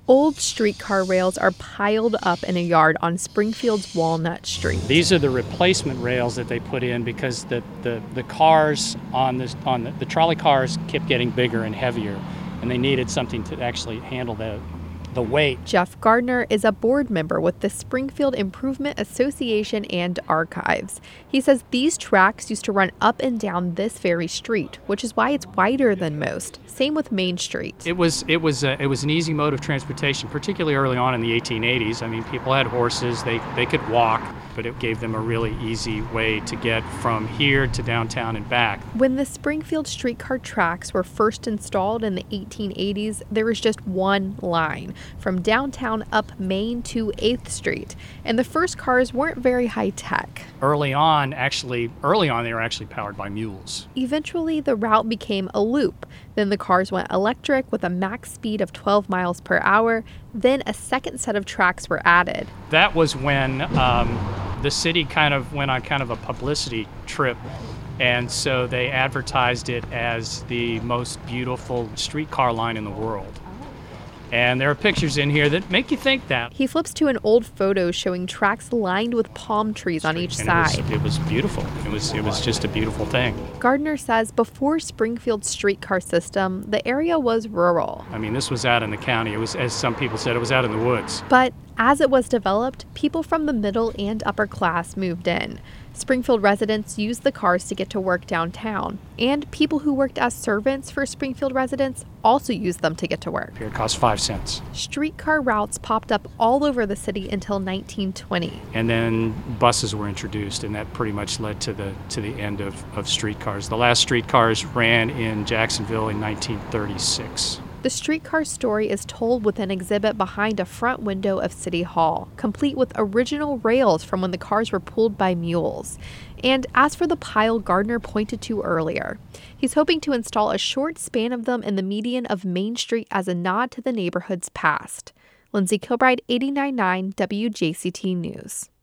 Old streetcar rails are piled up in a yard on Springfield's Walnut Street. These are the replacement rails that they put in because the cars the trolley cars kept getting bigger and heavier, and they needed something to actually handle the weight. Jeff Gardner is a board member with the Springfield Improvement Association and Archives. He says these tracks used to run up and down this very street, which is why it's wider than most. Same with Main Street. It was an easy mode of transportation, particularly early on in the 1880s. I mean, people had horses, they could walk, but it gave them a really easy way to get from here to downtown and back. When the Springfield streetcar tracks were first installed in the 1880s, there was just one line from downtown up Main to 8th Street, and the first cars weren't very high-tech. Early on, they were actually powered by mules. Eventually, the route became a loop. Then the cars went electric with a max speed of 12 miles per hour. Then a second set of tracks were added. That was when the city kind of went on kind of a publicity trip, and so they advertised it as the most beautiful streetcar line in the world. And there are pictures in here that make you think that. He flips to an old photo showing tracks lined with palm trees on each side. It was beautiful. It was just a beautiful thing. Gardner says before Springfield's streetcar system, the area was rural. I mean, this was out in the county. It was, as some people said, it was out in the woods. But as it was developed, people from the middle and upper class moved in. Springfield residents used the cars to get to work downtown, and people who worked as servants for Springfield residents also used them to get to work. It cost 5 cents. Streetcar routes popped up all over the city until 1920. And then buses were introduced, and that pretty much led to the end of streetcars. The last streetcars ran in Jacksonville in 1936. The streetcar story is told with an exhibit behind a front window of City Hall, complete with original rails from when the cars were pulled by mules. And as for the pile Gardner pointed to earlier, he's hoping to install a short span of them in the median of Main Street as a nod to the neighborhood's past. Lindsay Kilbride, 89.9 WJCT News.